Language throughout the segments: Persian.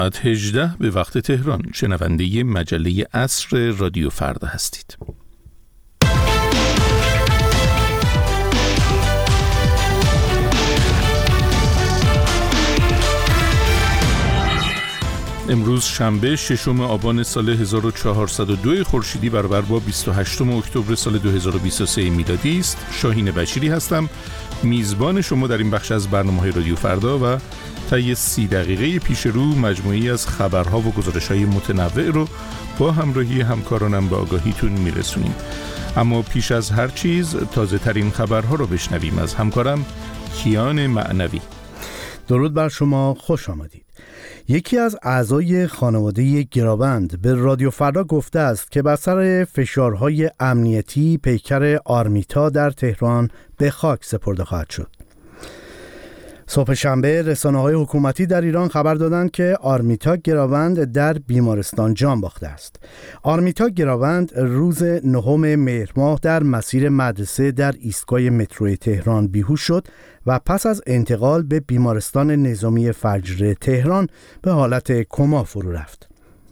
ساعت 18 به وقت تهران. شنونده مجله عصر رادیو فردا هستید. امروز شنبه 6 آبان سال 1402 خورشیدی برابر با 28 اکتبر سال 2023 میلادی است. شاهین بشیری هستم، میزبان شما در این بخش از برنامه‌های رادیو فردا و طی 30 دقیقه پیش رو مجموعی از خبرها و گزارش‌های متنوع رو با همراهی همکارانم به آگاهیتون میرسونیم. اما پیش از هر چیز تازه ترین خبرها رو بشنویم از همکارم کیان معنوی. درود بر شما، خوش آمدید. یکی از اعضای خانواده گراوند به رادیو فردا گفته است که بر سر فشارهای امنیتی پیکر آرمیتا در تهران به خاک سپرده خواهد شد. صبح شنبه رسانه‌های حکومتی در ایران خبر دادند که آرمیتا گراوند در بیمارستان جان باخته است. آرمیتا گراوند روز 9 مهر ماه در مسیر مدرسه در ایستگاه مترو تهران بیهوش شد و پس از انتقال به بیمارستان نظامی فجر تهران به حالت کما فرو رفت.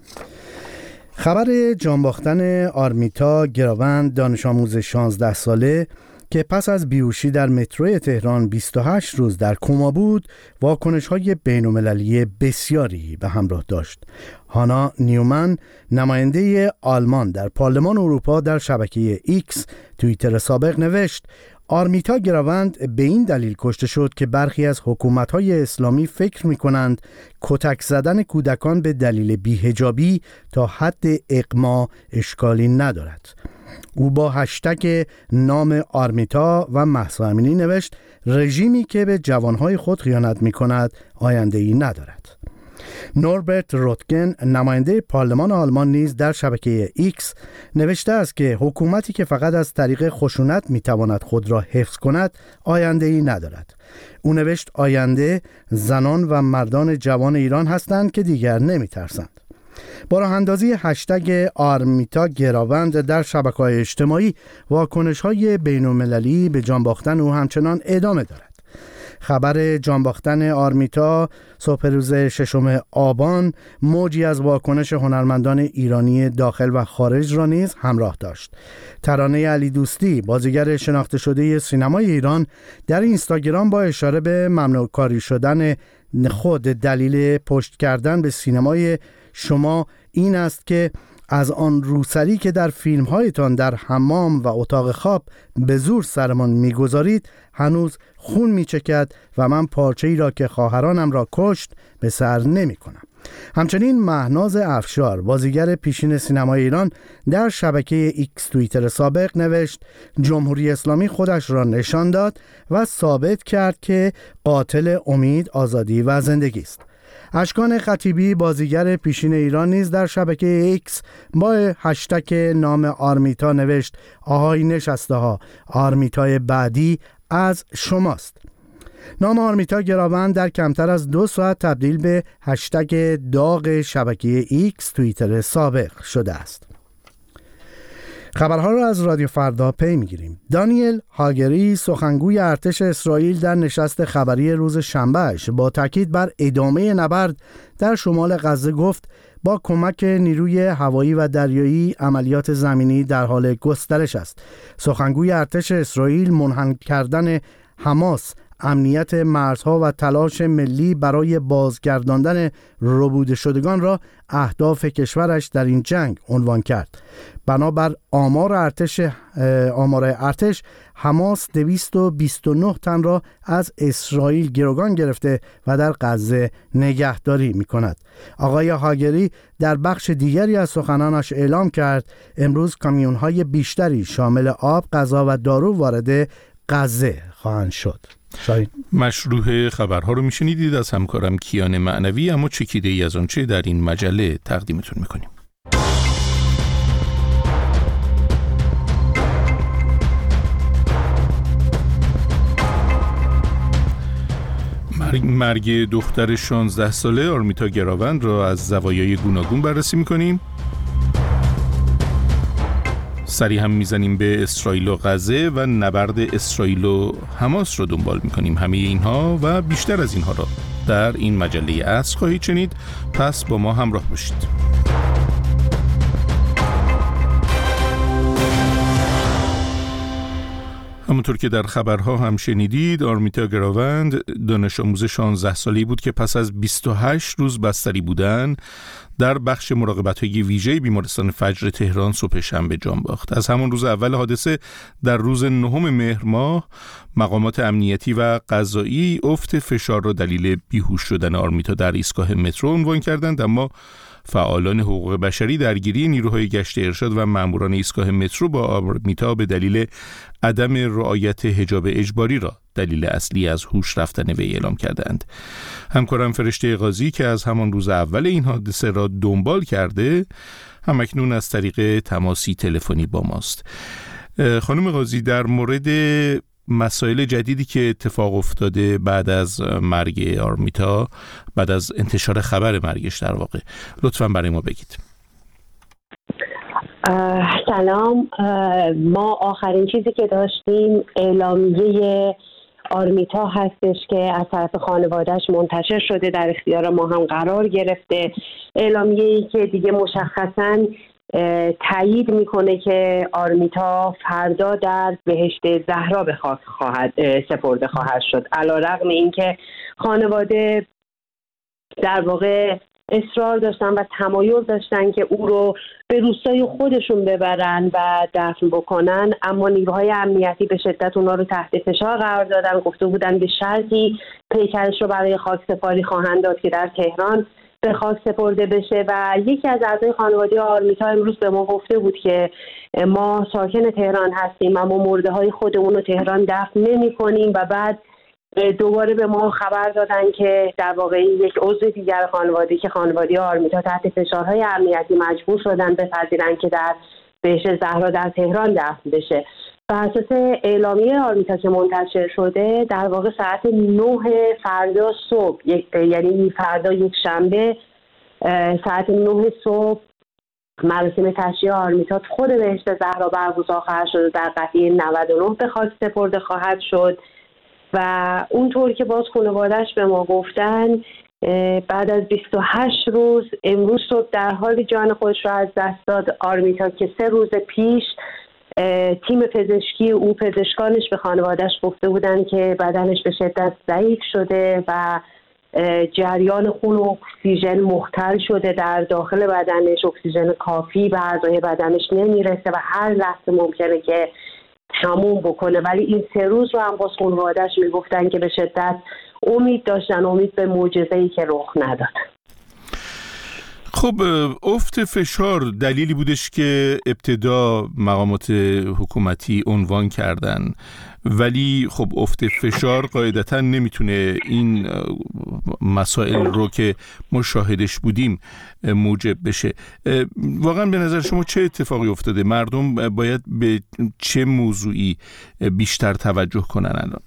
خبر جان باختن آرمیتا گراوند دانش آموز 16 ساله که پس از بیهوشی در مترو تهران 28 روز در کما بود، واکنش‌های بین‌المللی بسیاری به همراه داشت. هانا نیومن، نماینده آلمان در پارلمان اروپا، در شبکه ایکس توییتر سابق نوشت: آرمیتا گراوند به این دلیل کشته شد که برخی از حکومت‌های اسلامی فکر می‌کنند کتک زدن کودکان به دلیل بی‌حجابی تا حد اغما اشکالی ندارد. او با هشتگ نام آرمیتا و مهسا امینی نوشت: رژیمی که به جوانهای خود خیانت می‌کند آینده‌ای ندارد. نوربرت روتگن، نماینده پارلمان آلمان، نیز در شبکه ایکس نوشته است که حکومتی که فقط از طریق خشونت می‌تواند خود را حفظ کند آینده‌ای ندارد. او نوشت: آینده زنان و مردان جوان ایران هستند که دیگر نمی‌ترسند. با راه اندازی هشتگ آرمیتا گراوند در شبکه‌های اجتماعی، واکنش‌های بین‌المللی به جان باختن او همچنان ادامه دارد. خبر جان باختن آرمیتا صبح روز 6 آبان موجی از واکنش هنرمندان ایرانی داخل و خارج را نیز همراه داشت. ترانه علی دوستی، بازیگر شناخته شده سینمای ایران، در اینستاگرام با اشاره به ممنوع‌کاری شدن خود دلیل پشت کردن به سینمای شما این است که از آن روسری که در فیلم‌هایتان در حمام و اتاق خواب به زور سرمان می‌گذارید هنوز خون می‌چکد و من پارچه‌ای را که خواهرانم را کشت به سر نمی‌کنم. همچنین مهناز افشار، بازیگر پیشین سینمای ایران، در شبکه ایکس توییتر سابق نوشت: جمهوری اسلامی خودش را نشان داد و ثابت کرد که قاتل امید، آزادی و زندگی است. اشکان خطیبی، بازیگر پیشین ایران، نیز در شبکه ایکس با هشتگ نام آرمیتا نوشت: آهای نشسته ها، آرمیتای بعدی از شماست. نام آرمیتا گراوند در کمتر از 2 ساعت تبدیل به هشتگ داغ شبکه ایکس توییتر سابق شده است. خبرها را از رادیو فردا پی میگیریم. دانیل هاگری، سخنگوی ارتش اسرائیل، در نشست خبری روز شنبهش با تاکید بر ادامه نبرد در شمال غزه گفت با کمک نیروی هوایی و دریایی عملیات زمینی در حال گسترش است. سخنگوی ارتش اسرائیل منحل کردن حماس، امنیت مرزها و تلاش ملی برای بازگرداندن ربوده شدگان را اهداف کشورش در این جنگ عنوان کرد. بنابر آمار ارتش حماس 229 تن را از اسرائیل گروگان گرفته و در غزه نگهداری می کند. آقای هاگری در بخش دیگری از سخنانش اعلام کرد امروز کامیون‌های بیشتری شامل آب، غذا و دارو وارد غزه خواهند شد. مشروع خبرها رو میشنیدید از همکارم کیان معنوی، اما چکیده ای از آنچه در این مجله تقدیمتون میکنیم. مرگ دختر 16 ساله آرمیتا گراوند را از زوایای گوناگون بررسی میکنیم. سری هم میزنیم به اسرائیل و غزه و نبرد اسرائیل و حماس رو دنبال میکنیم. همه اینها و بیشتر از اینها را در این مجله عصر خواهید شنید، پس با ما همراه باشید. همونطور که در خبرها هم شنیدید، آرمیتا گراوند دانش آموز 16 ساله‌ای بود که پس از 28 روز بستری بودن در بخش مراقبت‌های ویژه بیمارستان فجر تهران صبح شنبه جان باخت. از همان روز اول حادثه در روز 9 مهر ماه مقامات امنیتی و قضایی افت فشار را دلیل بیهوش شدن آرمیتا در ایستگاه مترو عنوان کردند، اما فعالان حقوق بشری درگیری نیروهای گشت ارشاد و ماموران ایستگاه مترو با آرمیتا به دلیل عدم رعایت حجاب اجباری را دلیل اصلی از هوش رفتن وی اعلام کردند. همکارم فرشته قاضی که از همان روز اول این حادثه را دنبال کرده، همکنون از طریق تماسی تلفنی با ماست. خانم قاضی، در مورد مسائل جدیدی که اتفاق افتاده بعد از مرگ آرمیتا، بعد از انتشار خبر مرگش در واقع، لطفاً برای ما بگید. سلام. ما آخرین چیزی که داشتیم اعلامیه آرمیتا هستش که از طرف خانوادهش منتشر شده، در اختیار ما هم قرار گرفته. اعلامیه‌ای که دیگه مشخصاً تایید میکنه که آرمیتا فردا در بهشت زهرا به خاک سپرده خواهد شد، علیرغم اینکه خانواده در واقع اصرار داشتن و تمایل داشتن که او رو به روستای خودشون ببرن و دفن بکنن، اما نیروهای امنیتی به شدت اونا رو تحت فشار قرار دادن. گفته بودن به شرطی پیکرش رو برای خاک سپاری خواهند داد که در تهران به خاک سپرده بشه. و یکی از اعضای خانواده آرمیتا امروز به ما گفته بود که ما ساکن تهران هستیم اما مرده های خودمون رو تهران دفن نمی کنیم، و بعد دوباره به ما خبر دادن که در واقع یک عضو دیگر خانواده که خانواده آرمیتا تحت فشارهای امنیتی مجبور شدن بپذیرن که در بهشت زهرا در تهران دفن بشه. بر اساس اعلامیه آرمیتا که منتشر شده، در واقع ساعت 9 فردا صبح، یعنی فردا یک شنبه ساعت 9 صبح مراسم تشییع آرمیتا خود بهشت زهرا برگزار خواهد شد، در قطعه 99 به خاک سپرده خواهد شد. و اونطور که باز خانواده‌اش به ما گفتن، بعد از 28 روز امروز صبح در حال جان خودش را از دست داد آرمیتا که 3 روز پیش تیم پزشکی او، پزشکانش به خانواده‌اش گفته بودن که بدنش به شدت ضعیف شده و جریان خون و اکسیژن مختل شده در داخل بدنش، اکسیژن کافی به اعضای بدنش نمیرسه و هر لحظه ممکنه که تموم بکنه. ولی این 3 روز رو هم باز خانواده‌اش میگفتن که به شدت امید داشتن، امید به معجزه‌ای که رخ نداد. خب افت فشار دلیلی بودش که ابتدا مقامات حکومتی عنوان کردن، ولی خب افت فشار قاعدتا نمیتونه این مسائل رو که مشاهدش بودیم موجب بشه. واقعا به نظر شما چه اتفاقی افتاده؟ مردم باید به چه موضوعی بیشتر توجه کنن الان؟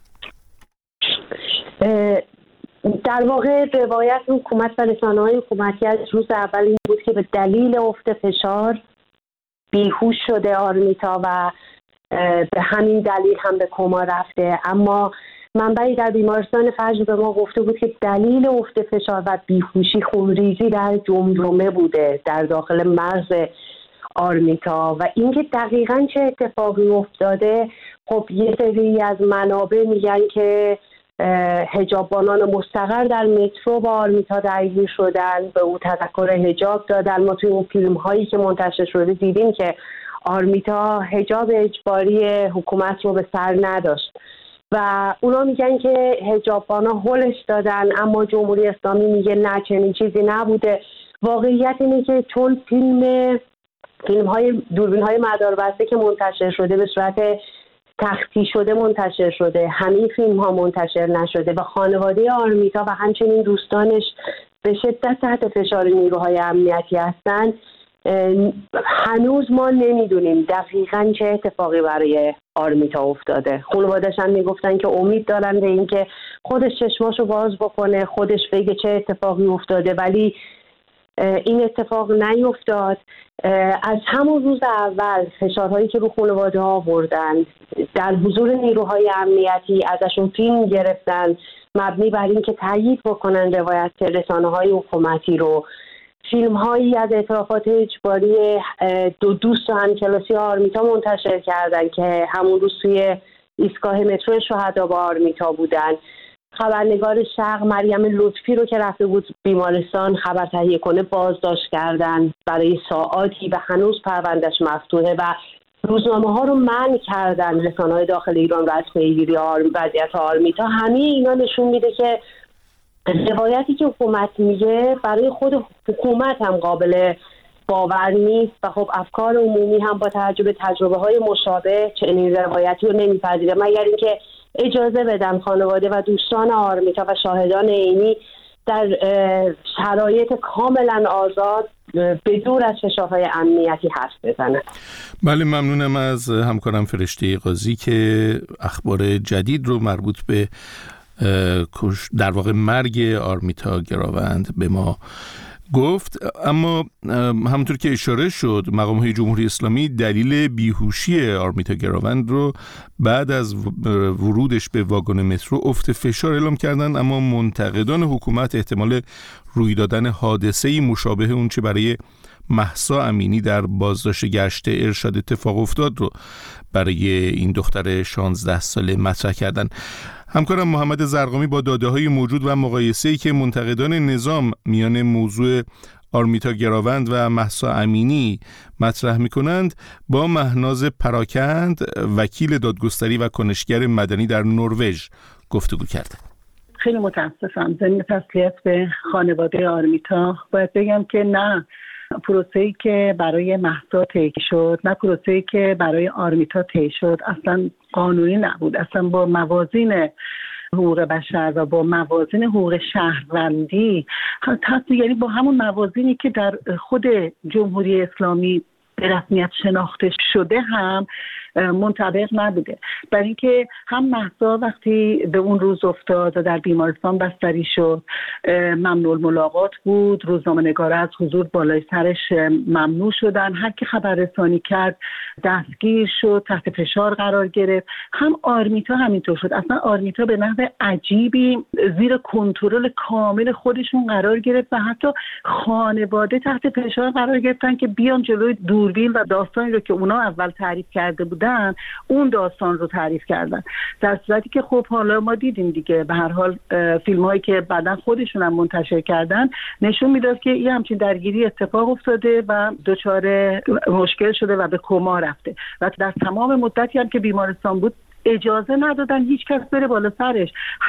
در واقع روایت حکومت و رسانه‌های حکومتی از روز اول این بود که به دلیل افت فشار بیهوش شده آرمیتا و به همین دلیل هم به کما رفته. اما منبعی در بیمارستان فجر به ما گفته بود که دلیل افت فشار و بیهوشی خونریزی در جمجمه بوده در داخل مغز آرمیتا. و اینکه دقیقاً چه اتفاقی افتاده، خب یه سری از منابع میگن که حجاببانان مستقر در مترو با آرمیتا درگیر شدن، به او تذکر حجاب دادن. ما توی اون فیلم هایی که منتشر شده دیدیم که آرمیتا حجاب اجباری حکومت رو به سر نداشت و اونا میگن که حجاببانا هولش دادن، اما جمهوری اسلامی میگه نه، چنین چیزی نبوده. واقعیت اینه که چون فیلم های دوربین های مداربسته که منتشر شده به صورت تختی شده منتشر شده، همین فیلم ها منتشر نشده و خانواده آرمیتا و همچنین دوستانش به شدت تحت فشار نیروهای امنیتی هستن. هنوز ما نمیدونیم دقیقاً چه اتفاقی برای آرمیتا افتاده. خانواده‌اش هم میگفتن که امید دارن به این که خودش چشماشو باز بکنه، خودش بگه چه اتفاقی افتاده، ولی این اتفاق نیفتاد. از همون روز اول فشارهایی که رو خانواده ها آوردن، در حضور نیروهای امنیتی ازشون فیلم گرفتن مبنی بر این که تایید بکنن روایت رسانه‌های حکومتی رو. فیلم‌هایی از اعترافات اجباری دو دوست و همکلاسی آرمیتا منتشر کردن که همون روز توی ایستگاه مترو شهدا با آرمیتا بودن. خبرنگار شرق مریم لطفی رو که رفته بود بیمارستان خبر تهیه کنه بازداشت کردن برای ساعاتی و هنوز پروندهش مفتوحه و روزنامه‌ها رو منع کردن رسانه‌های داخل ایران و از پیگیری وضعیت آرمیتا. همه اینا نشون میده که روایتی که حکومت میگه برای خود حکومت هم قابل باور نیست و خب افکار عمومی هم با توجه به تجربه‌های مشابه چنین روایتی رو نمیپذیره، مگر اینکه اجازه بدن خانواده و دوستان آرمیتا و شاهدان عینی در شرایط کاملا آزاد بدور از فشارهای امنیتی حرف بزنن. بله، ممنونم از همکارم فرشته قاضی که اخبار جدید رو مربوط به در واقع مرگ آرمیتا گراوند به ما گفت. اما همونطور که اشاره شد مقام‌های جمهوری اسلامی دلیل بیهوشی آرمیتا گراوند رو بعد از ورودش به واگن مترو افت فشار اعلام کردن، اما منتقدان حکومت احتمال روی دادن حادثه‌ای مشابه اون چه برای مهسا امینی در بازداشت گشت ارشاد اتفاق افتاد رو برای این دختر 16 ساله مطرح کردن. همکارم محمد زرقامی با داده‌های موجود و مقایسه‌ای که منتقدان نظام میان موضوع آرمیتا گراوند و مهسا امینی مطرح می‌کنند با مهناز پراکند، وکیل دادگستری و کنشگر مدنی در نروژ گفتگو کرده. خیلی متاسفم. ضمن تسلیت به خانواده آرمیتا باید بگم که نه پروسه‌ای که برای مهسا طی شد، نه پروسه‌ای که برای آرمیتا طی شد اصلا قانونی نبود، اصلا با موازین حقوق بشر و با موازین حقوق شهروندی، یعنی با همون موازینی که در خود جمهوری اسلامی به رسمیت شناخته شده هم منطبق نبوده. برای اینکه هم مهسا وقتی به اون روز افتاد و در بیمارستان بستری شد ممنوع الملاقات بود، روزنامه‌نگارا از حضور بالای سرش ممنوع شدن، هر کی خبررسانی کرد دستگیر شد، تحت فشار قرار گرفت. هم آرمیتا همینطور شد. اصلا آرمیتا به نحو عجیبی زیر کنترل کامل خودشون قرار گرفت و حتی خانواده تحت فشار قرار گرفتن که بیان جلوی دوربین و داستانی رو که اونا اول تعریف کرده بودن اون داستان رو تعریف کردن، در صورتی که خب حالا ما دیدیم دیگه به هر حال فیلم هایی که بعدن خودشون هم منتشر کردن نشون میداد که این همچین درگیری اتفاق افتاده و دچار مشکل شده و به کما رفته و در تمام مدتی هم که بیمارستان بود اجازه ندادن هیچ کس بره بالا سرش،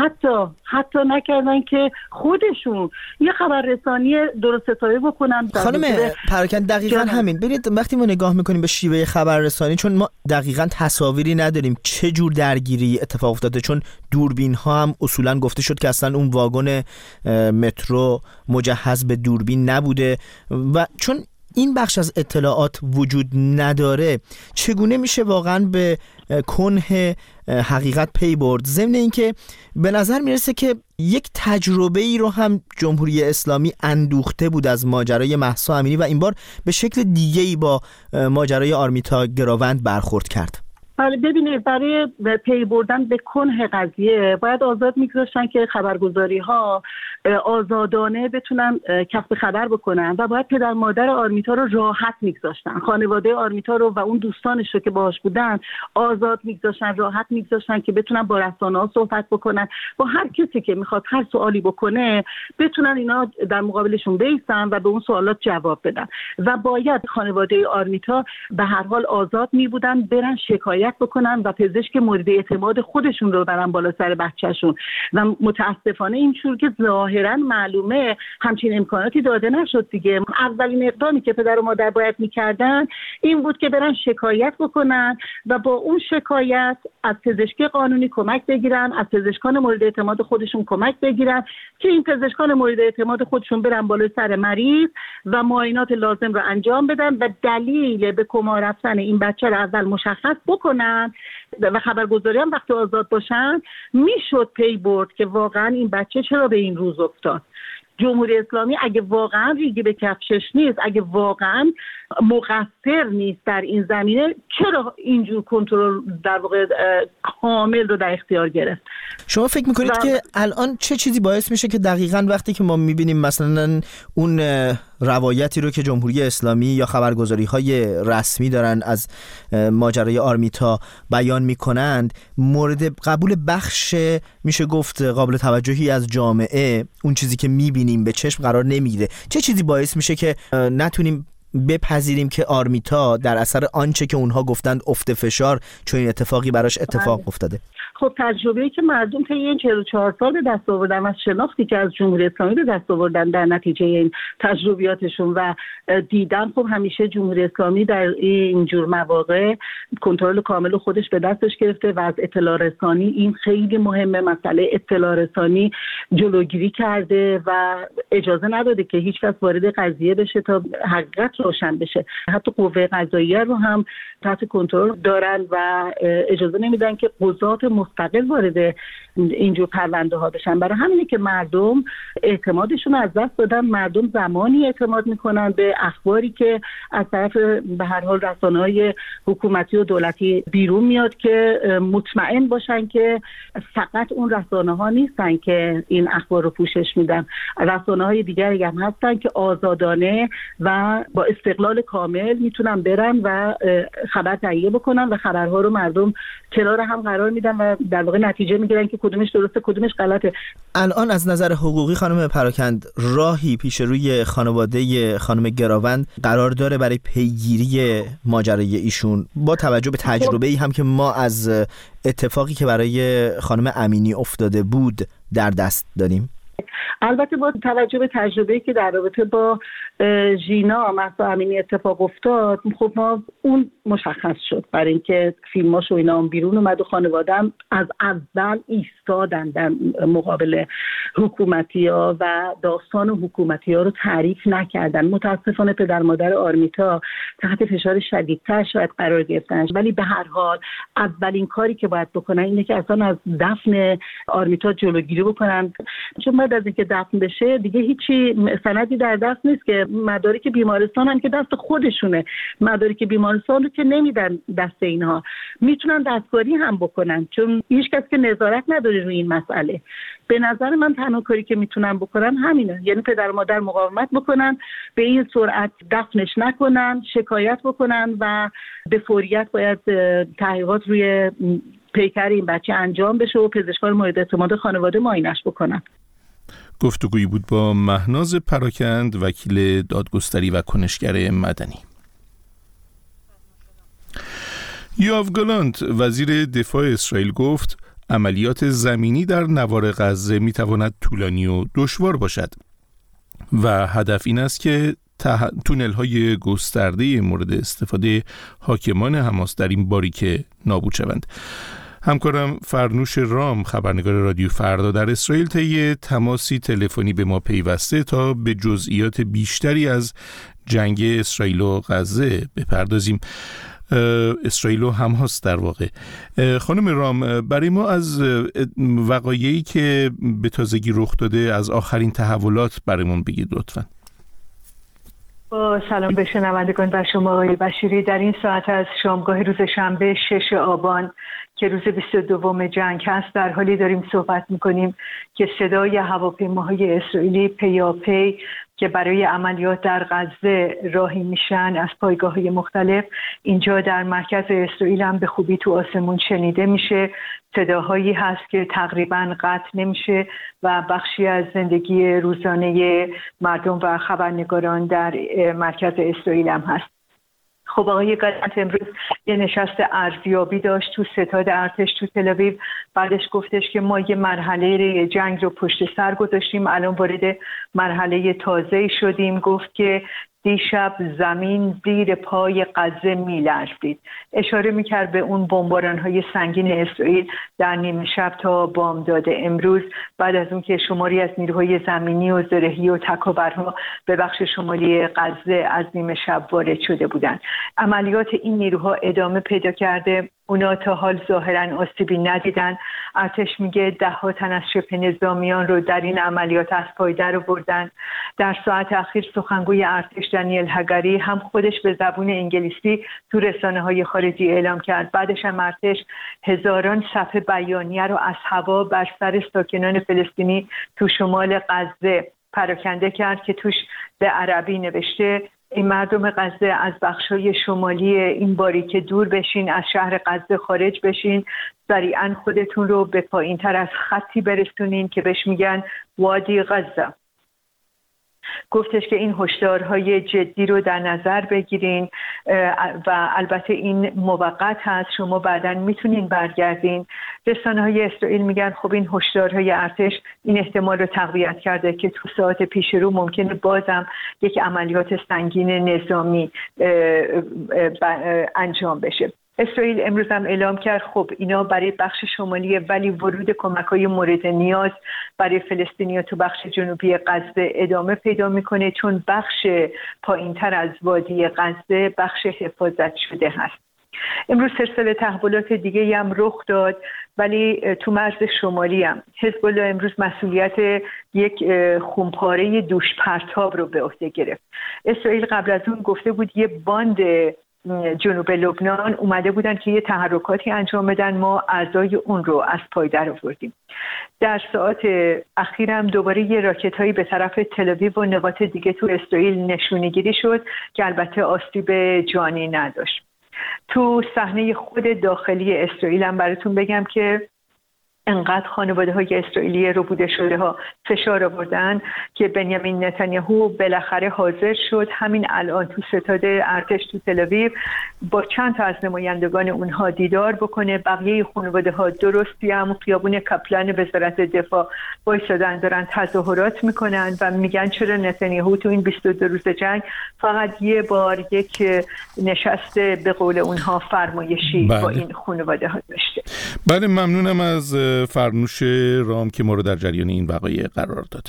حتی نکردن که خودشون یه خبررسانی درست ستاره بکنن. خانم پراکند دقیقاً همین. ببینید وقتی ما نگاه میکنیم به شیوه خبررسانی، چون ما دقیقاً تصاویری نداریم چه جور درگیری اتفاق افتاده، چون دوربین ها هم اصولاً گفته شد که اصلاً اون واگن مترو مجهز به دوربین نبوده و چون این بخش از اطلاعات وجود نداره چگونه میشه واقعا به کنه حقیقت پی برد؟ ضمن اینکه به نظر میرسه که یک تجربه ای رو هم جمهوری اسلامی اندوخته بود از ماجرای مهسا امینی و این بار به شکل دیگه‌ای با ماجرای آرمیتا گراوند برخورد کرد. بله ببینید، برای پی بردن به کنه قضیه باید آزاد میگذاشتن که خبرگزاری ها آزادانه بتونن کسب خبر بکنن و باید پدر مادر آرمیتا رو راحت میگذاشتن، خانواده آرمیتا رو و اون دوستانش رو که باهاش بودن آزاد میگذاشتن، راحت میگذاشتن که بتونن با رسانه‌ها صحبت بکنن، با هر کسی که میخواد هر سوالی بکنه بتونن اینا در مقابلشون بیستن و به اون سوالات جواب بدن و باید خانواده آرمیتا به هر حال آزاد میبودن برن شکایت بکنن و پزشک مورد اعتماد خودشون رو برن بالا سر بچه‌شون و متاسفانه اینجور که ظاهرا معلومه همچین امکاناتی داده نشد دیگه. اولین اقدامی که پدر و مادر باید میکردن این بود که برن شکایت بکنن و با اون شکایت از پزشک قانونی کمک بگیرن، از پزشکان مورد اعتماد خودشون کمک بگیرن که این پزشکان مورد اعتماد خودشون برن بالا سر مریض و معاینات لازم رو انجام بدن و دلیل به کما رفتن این بچه رو اول مشخص بکنن و خبرگزاری هم وقتی آزاد باشن میشد پی برد که واقعا این بچه چرا به این روز افتاد. جمهوری اسلامی اگه واقعا ریگی به کفشش نیست، اگه واقعا مقصر نیست در این زمینه، چرا اینجور کنترل در واقع کامل رو در اختیار گرفت؟ شما فکر میکنید که الان چه چیزی باعث میشه که دقیقاً وقتی که ما میبینیم مثلا اون روایتی رو که جمهوری اسلامی یا خبرگزاری‌های رسمی دارن از ماجرای آرمیتا بیان میکنند، مورد قبول بخش میشه گفت قابل توجهی از جامعه اون چیزی که میبینیم به چشم قرار نمیگیره؟ چه چیزی باعث میشه که نتونیم بپذیریم که آرمیتا در اثر آنچه که اونها گفتند افت فشار چون این اتفاقی براش اتفاق افتاده؟ خب تجربه‌ای که مردم طی این 44 سال به دست آوردن و شناختی که از جمهوری اسلامی به دست آوردن در نتیجه این تجربیاتشون و دیدن، خب همیشه جمهوری اسلامی در این جور مواقع کنترل کامل خودش به دستش گرفته و از اطلاع رسانی، این خیلی مهمه، مسئله اطلاع رسانی جلوگیری کرده و اجازه نداده که هیچ کس وارد قضیه بشه تا حقیقت روشن بشه. حتی قوه قضاییه رو هم تحت کنترل دارن و اجازه نمیدن که قضات مستقل وارد اینجور پرونده ها بشن. برای همینه که مردم اعتمادشون از دست دادن. مردم زمانی اعتماد میکنن به اخباری که از طرف به هر حال رسانه‌های حکومتی و دولتی بیرون میاد که مطمئن باشن که فقط اون رسانه‌ها نیستن که این اخبار رو پوشش میدن. رسانه‌های دیگری هم هستن که آزادانه و با استقلال کامل میتونن برن و خبر تهیه بکنن و خبرها رو مردم کنار هم قرار میدن و در واقع نتیجه میگیرن که کدومش درسته کدومش غلطه. الان از نظر حقوقی خانم پراکند راهی پیش روی خانواده خانم گراوند قرار داره برای پیگیری ماجرای ایشون، با توجه به تجربه‌ای هم که ما از اتفاقی که برای خانم امینی افتاده بود در دست داریم؟ البته با توجه به تجربه‌ای که در رابطه با ژینا مهسا امینی اتفاق افتاد، خب ما اون مشخص شد برای اینکه فیلماش و اینا هم بیرون اومد و خانواده‌ام از اول ایستادن در مقابل حکومتی‌ها و داستان حکومتی‌ها رو تعریف نکردن. متاسفانه پدر مادر آرمیتا تحت فشار شدیدتر شاید قرار گرفتن، ولی به هر حال اولین کاری که باید بکنن اینه که اصلا از دفن آرمیتا جلوگیری بکنن، چون بعد از اینکه دفن بشه دیگه هیچی سندی در دست نیست که مدارک بیمارستان هم که دست خودشونه، مدارک بیمارستان رو که نمیدن دست اینها، میتونن دستکاری هم بکنن چون هیچ کس که نظارت نداره روی این مسئله. به نظر من تنها کاری که میتونن بکنن همینه، یعنی پدر و مادر مقاومت بکنن، به این سرعت دفنش نکنن، شکایت بکنن و به فوریت باید تحقیقات روی پیکر این بچه انجام بشه و پزشکان مورد اعتماد خانواده معاینش بکنن. گفتگویی بود با مهناز پراکند، وکیل دادگستری و کنشگر مدنی. یوآف گالانت وزیر دفاع اسرائیل گفت عملیات زمینی در نوار غزه میتواند طولانی و دشوار باشد و هدف این است که تونل‌های گسترده مورد استفاده حاکمان حماس در این باریکه نابود شوند. همکارم فرنوش رام، خبرنگار رادیو فردا در اسرائیل، طی تماسی تلفنی به ما پیوسته تا به جزئیات بیشتری از جنگ اسرائیل و غزه بپردازیم. اسرائیل و حماس در واقع. خانم رام، برای ما از وقایعی که به تازگی رخ داده از آخرین تحولات برامون بگید لطفاً. با سلام به شنوندگان و شما آقای بشیری. در این ساعت از شامگاه روز شنبه 6 آبان که روز 22 جنگ هست در حالی داریم صحبت میکنیم که صدای هواپیماهای اسرائیلی پیاپی که برای عملیات در غزه راهی میشن از پایگاه‌های مختلف اینجا در مرکز اسرائیل هم به خوبی تو آسمون شنیده میشه. صداهایی هست که تقریباً قطع نمیشه و بخشی از زندگی روزانه مردم و خبرنگاران در مرکز اسرائیل هم هست. خب آقای گالانت امروز یه نشست ارزیابی داشت تو ستاد ارتش تو تل‌آویو. بعدش گفتش که ما یه مرحله جنگ رو پشت سر گذاشتیم، الان وارد مرحله تازه‌ای شدیم. گفت که دیشب زمین زیر پای غزه می‌لرزید. اشاره می‌کرد به اون بمباران‌های سنگین اسرائیل در نیمه شب تا بامداد امروز، بعد از اون که شماری از نیروهای زمینی و زرهی و تکاورها به بخش شمالی غزه از نیمه شب وارد شده بودند. عملیات این نیروها ادامه پیدا کرده. اونا تا حال ظاهراً آسیبی ندیدن، ارتش میگه 10 تن از شبه نظامیان رو در این عملیات از پای در آوردن. در ساعت اخیر سخنگوی ارتش دانیل هگاری هم خودش به زبون انگلیسی تو رسانه‌های خارجی اعلام کرد. بعدش هم ارتش هزاران صفحه بیانیه رو از هوا بر سر ساکنان فلسطینی تو شمال غزه پراکنده کرد که توش به عربی نوشته این مردم غزه از بخش‌های شمالی این باریکه دور بشین، از شهر غزه خارج بشین، سریعا خودتون رو به پایین‌تر از خطی برسونین که بهش میگن وادی غزه. گفتش که این هشدارهای جدی رو در نظر بگیرین و البته این موقت هست، شما بعداً میتونین برگردین. رسانه‌های اسرائیل میگن خب این هشدارهای ارتش این احتمال رو تقویت کرده که تو ساعت پیش رو ممکنه بازم یک عملیات سنگین نظامی انجام بشه. اسرائیل امروز هم اعلام کرد خب اینا برای بخش شمالی، ولی ورود کمک‌های مورد نیاز برای فلسطینی‌ها تو بخش جنوبی غزه ادامه پیدا میکنه، چون بخش پایین‌تر از وادی غزه بخش حفاظت شده هست. امروز سلسله تحولات دیگه هم رخ داد، ولی تو مرز شمالی هم حزب الله امروز مسئولیت یک خونپاره دوش پرتاب رو به عهده گرفت. اسرائیل قبل از اون گفته بود یه باند جنوب لبنان اومده بودن که یه تحرکاتی انجام بدن، ما اعضای اون رو از پای در آوردیم. در ساعت اخیر هم دوباره یه راکت هایی به طرف تل‌آویو و نقاط دیگه تو اسرائیل نشونه گیری شد که البته آسیب جانی نداشت. تو صحنه خود داخلی اسرائیل هم براتون بگم که انقدر خانواده‌های اسرائیلی ربوده شده ها فشار آوردن که بنیامین نتانیاهو بالاخره حاضر شد همین الان تو ستاد ارتش تو تل‌آویو با چند تا از نمایندگان اونها دیدار بکنه. بقیه خانواده‌ها درستی هم خیابون کپلان وزارت دفاع وایسادن دارن تظاهرات میکنن و میگن چرا نتانیاهو تو این 22 روز جنگ فقط یه بار یک نشست به قول اونها فرمایشی با این خانواده‌ها داشته. بله، ممنونم از فرنوش رام که ما رو در جریان این وقایع قرار داد.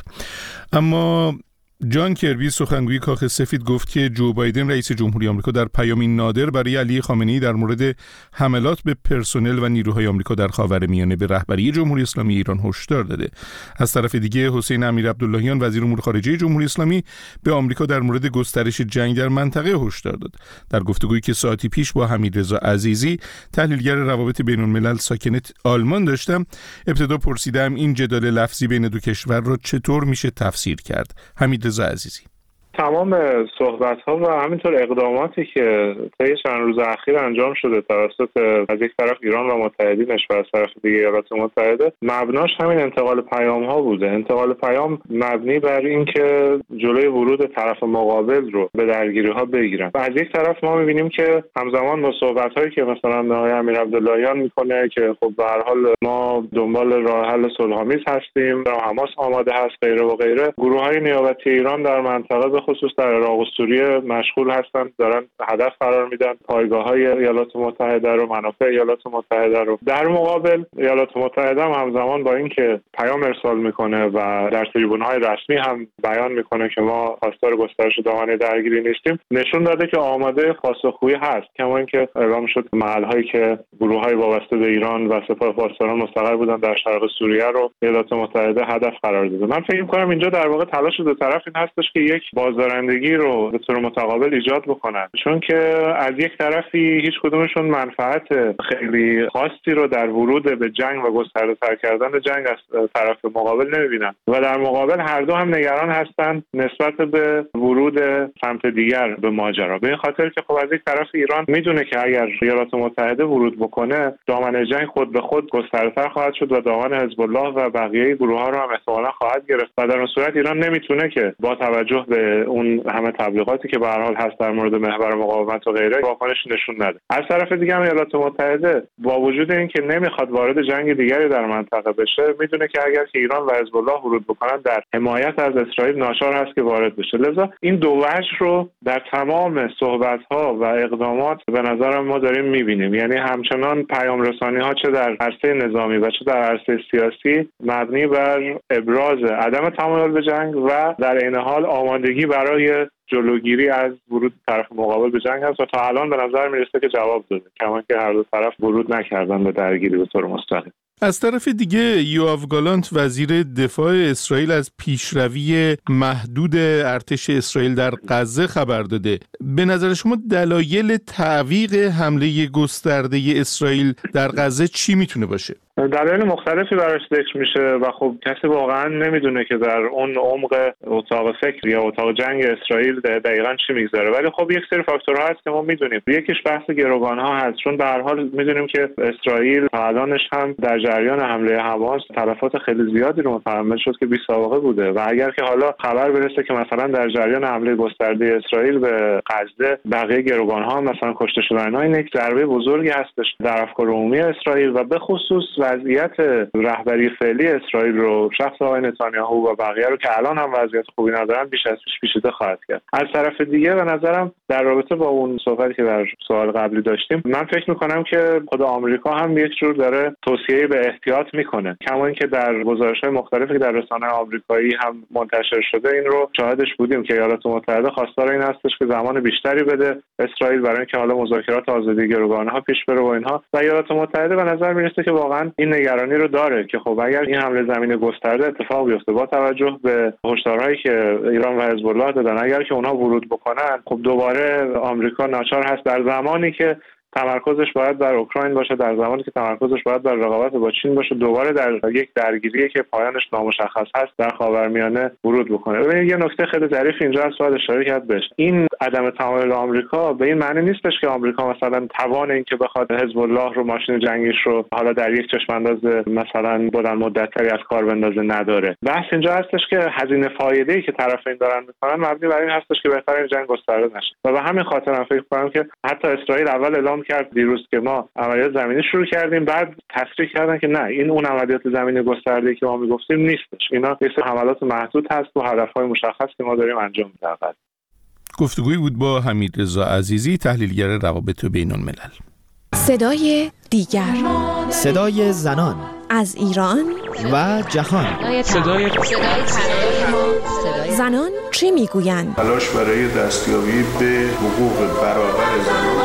اما جان کربی سخنگوی کاخ سفید گفت که جو بایدن رئیس جمهوری آمریکا در پیامی نادر برای علی خامنه‌ای در مورد حملات به پرسنل و نیروهای آمریکا در خاورمیانه به رهبری جمهوری اسلامی ایران هشدار داده. از طرف دیگه حسین امیرعبداللهیان وزیر امور خارجه جمهوری اسلامی به آمریکا در مورد گسترش جنگ در منطقه هشدار داد. در گفتگویی که ساعتی پیش با حمیدرضا عزیزی تحلیلگر روابط بین‌الملل ساکن آلمان داشتم، ابتدا پرسیدم این جدال لفظی بین دو کشور را چطور میشه تفسیر کرد. حمیدرضا عزیزی: تمام صحبت‌ها و همینطور اقداماتی که طی چند روز اخیر انجام شده توسط از یک طرف ایران و متحدینش و از طرف دیگه ایالات متحده مبناش همین انتقال پیام‌ها بوده. انتقال پیام مبنی بر این که جلوی ورود طرف مقابل رو به درگیری‌ها بگیرن. و از یک طرف ما می‌بینیم که همزمان با صحبت‌هایی که مثلا آقای امیرعبداللهیان می‌کنه که خب به هر حال ما دنبال راه حل صلح‌آمیز هستیم و حماس آماده هست غیره و غیره، گروه‌های نیابتی ایران در منطقه خصوص در عراق و سوریه مشغول هستند، دارن هدف قرار میدن پایگاه‌های ایالات متحده رو، منافع ایالات متحده رو. در مقابل ایالات متحده هم همزمان با اینکه پیام ارسال میکنه و در تریبون‌های رسمی هم بیان میکنه که ما خواستار گسترش دامنه درگیری نیستیم، نشون داده که آماده پاسخگویی هست. کما اینکه اعلام شد محل‌هایی که گروه‌های وابسته به ایران و سپاه پاسداران مستقر بودن در شرق سوریه رو ایالات متحده هدف قرار داده. من فکر می‌کنم اینجا در واقع تلاش دو طرف این هستش که یک بازدارندگی رو به طور متقابل ایجاد بکنن، چون که از یک طرفی هیچ کدومشون منفعت خیلی خاصی رو در ورود به جنگ و گسترده‌تر کردن جنگ از طرف مقابل نمی‌بینن و در مقابل هر دو هم نگران هستند نسبت به ورود سمت دیگر به ماجرا، به این خاطر که خب از یک طرف ایران میدونه که اگر ایالات متحده ورود بکنه دامنه جنگ خود به خود گسترده‌تر خواهد شد و دامن حزب الله و بقیه گروه‌ها رو هم احتمالاً خواهد گرفت و در اون صورت ایران نمیتونه که با توجه به اون همه تبلیغاتی که به هر حال هست در مورد محور مقاومت و غیره واکنش نشون نده. از طرف دیگه هم ایالات متحده با وجود اینکه نمیخواد وارد جنگ دیگری در منطقه بشه، میدونه که اگر که ایران و حزب الله ورود بکنن در حمایت از اسرائیل ناچار هست که وارد بشه. لذا این دو وجه رو در تمام صحبت‌ها و اقدامات به نظر ما داریم می‌بینیم، یعنی همچنان پیام رسانی‌ها چه در عرصه نظامی و چه در عرصه سیاسی مبنی بر ابراز عدم تمایل به جنگ و در عین حال آمادگی برای جلوگیری از ورود طرف مقابل به جنگ هست و تا الان به نظر میرسه که جواب داده، کما که هر دو طرف ورود نکردن به درگیری به طور مستقیم. از طرف دیگه یوآف گالانت وزیر دفاع اسرائیل از پیشروی محدود ارتش اسرائیل در غزه خبر داده. به نظر شما دلایل تعویق حمله گسترده اسرائیل در غزه چی میتونه باشه؟ دلایل مختلفی براش ذکر میشه و خب کسی واقعا نمیدونه که در اون عمق اتاق فکر یا اتاق جنگ اسرائیل دقیقاً چی میگذره، ولی خب یک سری فاکتورها هست که ما میدونیم. یکیش بحث گروگان‌ها هست، چون به هر حال میدونیم که اسرائیل تا الانش هم در جریان حمله حماس تلفات خیلی زیادی رو متحمل شد که بی سابقه بوده و اگر که حالا خبر برسه که مثلا در جریان حمله گسترده اسرائیل به غزه بقیه گروگان‌ها مثلا کشته شدن، این یک ضربه بزرگی هستش در افکار عمومی اسرائیل و به خصوص وضعیت رهبری فعلی اسرائیل رو، شخص آقای نتانیاهو و بقیه رو که الان هم وضعیت خوبی ندارن، بیش از پیش پیچیده خواهد کرد. از طرف دیگه به نظرم در رابطه با اون صحبتی که در سوال قبلی داشتیم، من فکر میکنم که خود آمریکا هم یک جور داره توصیه به احتیاط میکنه، کما اینکه در گزارش‌های مختلفی که در رسانه آمریکایی هم منتشر شده این رو شاهدش بودیم که ایالات متحده خواستار این هستش که زمان بیشتری بده اسرائیل برای اینکه حالا مذاکرات آزادی گروگان‌ها پیش بره و اینها، و ایالات متحده به نظر میرسه که واقعا این نگرانی رو داره که خب اگر این حمله زمین گسترده اتفاق بیفته با توجه به هشدارهایی که ایران و حزب الله دادن، اگر که اونها ورود بکنن، خب دوباره آمریکا ناچار هست در زمانی که تمرکزش باید در اوکراین باشه، در زمانی که تمرکزش باید در رقابت با چین باشه، دوباره در یک درگیری که پایانش نامشخص هست در خاورمیانه ورود بکنه. ببینید یه نکته خیلی ظریف اینجا هست باید اشاره کرد بهش. این عدم تمایل آمریکا به این معنی نیستش که آمریکا مثلا توان این که بخواد حزب الله رو، ماشین جنگیش رو حالا در یک چشم انداز مثلا بلند مدت‌تری از کار بندازه نداره. بحث اینجا هستش که هزینه فایده‌ای که طرفین دارن میکنن مبنی بر این هستش که بهتر این جنگ گسترده نشه و به همین خاطر من فکر می‌کنم که حتی اسرائیل اول اعلام کرد دیروز که ما عملیات زمینی شروع کردیم، بعد تصریح کردن که نه، این اون عملیات زمینی گسترده‌ای که ما میگفتیم نیستش، اینا یه سری حملات محدود هست و هدف‌های مشخص که ما داریم انجام میدیم. گفتگویی بود با حمیدرضا عزیزی، تحلیلگر روابط بین‌الملل. صدای دیگر، صدای زنان از ایران و جهان. صدای زنان چه میگویند؟ تلاش برای دستیابی به حقوق برابر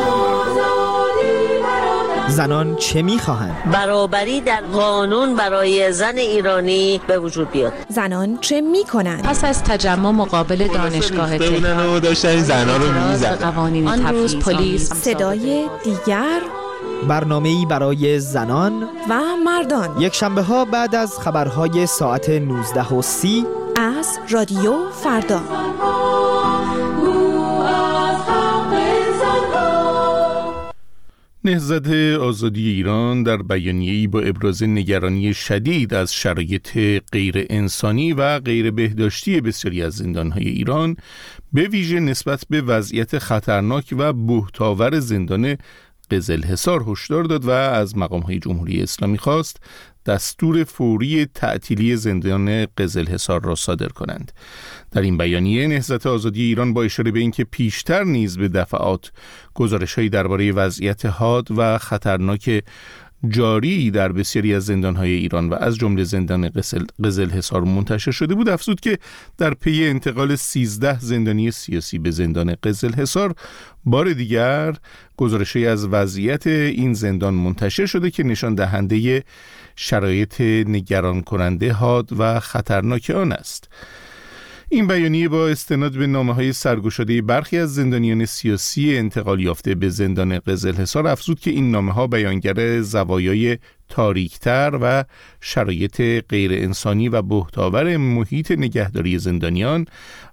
زنان چه میخواهند؟ برابری در قانون برای زن ایرانی به وجود بیاد. زنان چه میکنند؟ پس از تجمع مقابل دانشگاه تهران داشتن زنها رو میزدن. آن روز پلیس. صدای دیگر، برنامه‌ای برای زنان و مردان، یک شنبه ها بعد از خبرهای ساعت 19:30 از رادیو فردا. نهضت آزادی ایران در بیانیه‌ای با ابراز نگرانی شدید از شرایط غیر انسانی و غیر بهداشتی بسیاری از زندان‌های ایران، به ویژه نسبت به وضعیت خطرناک و بهتاور زندان قزلحصار هشدار داد و از مقام‌های جمهوری اسلامی خواست دستور فوری تعطیلی زندان قزلحصار را صادر کنند. در این بیانیه نهضت آزادی ایران با اشاره به اینکه پیشتر نیز به دفعات گزارش‌هایی درباره وضعیت حاد و خطرناک جاری در بسیاری از زندان‌های ایران و از جمله زندان قزلحصار منتشر شده بود، افزود که در پی انتقال 13 زندانی سیاسی به زندان قزلحصار بار دیگر گزارش‌هایی از وضعیت این زندان منتشر شده که نشان دهنده شرایط نگران کننده حاد و خطرناک آن است. این بیانیه با استناد به نامه‌های سرگشاده برخی از زندانیان سیاسی انتقال یافته به زندان قزلحصار افزود که این نامه‌ها بیانگر زوایای تاریک‌تر و شرایط غیر انسانی و بهتاور محیط نگهداری زندانیان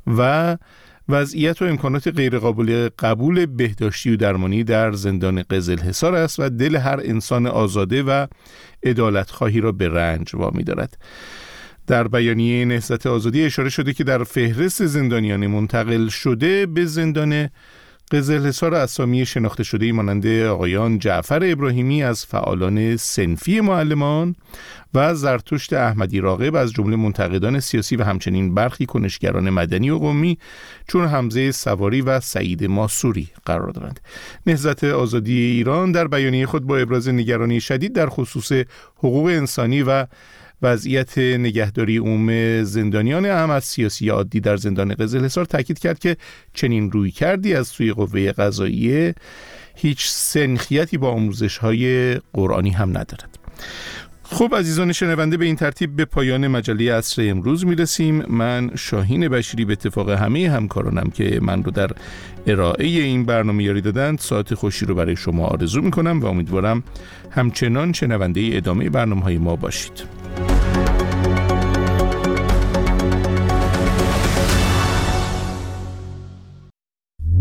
و وضعیت و امکانات غیرقابل قبول بهداشتی و درمانی در زندان قزلحصار است و دل هر انسان آزاده و عدالت‌خواهی را به رنج وامی دارد. در بیانیه نهضت آزادی اشاره شده که در فهرست زندانیان منتقل شده به زندان قزلحصار اسامی شناخته شده مانند آقایان جعفر ابراهیمی از فعالان صنفی معلمان و زرتشت احمدی راغب از جمله منتقدان سیاسی و همچنین برخی کنشگران مدنی و قومی چون حمزه سواری و سعید ماسوری قرار دارند. نهضت آزادی ایران در بیانیه خود با ابراز نگرانی شدید در خصوص حقوق انسانی و وضعیت نگهداری عموم زندانیان اهم از سیاسی عادی در زندان قزلحصار تاکید کرد که چنین رویکردی از سوی قوه قضاییه هیچ سنخیتی با آموزش‌های قرآنی هم ندارد. خب عزیزان شنونده، به این ترتیب به پایان مجله عصر امروز میرسیم. من شاهین بشیری به اتفاق همه همکارانم که من رو در ارائه این برنامه یاری دادند ساعت خوشی رو برای شما آرزو میکنم و امیدوارم همچنان شنونده ادامه برنامه‌های ما باشید.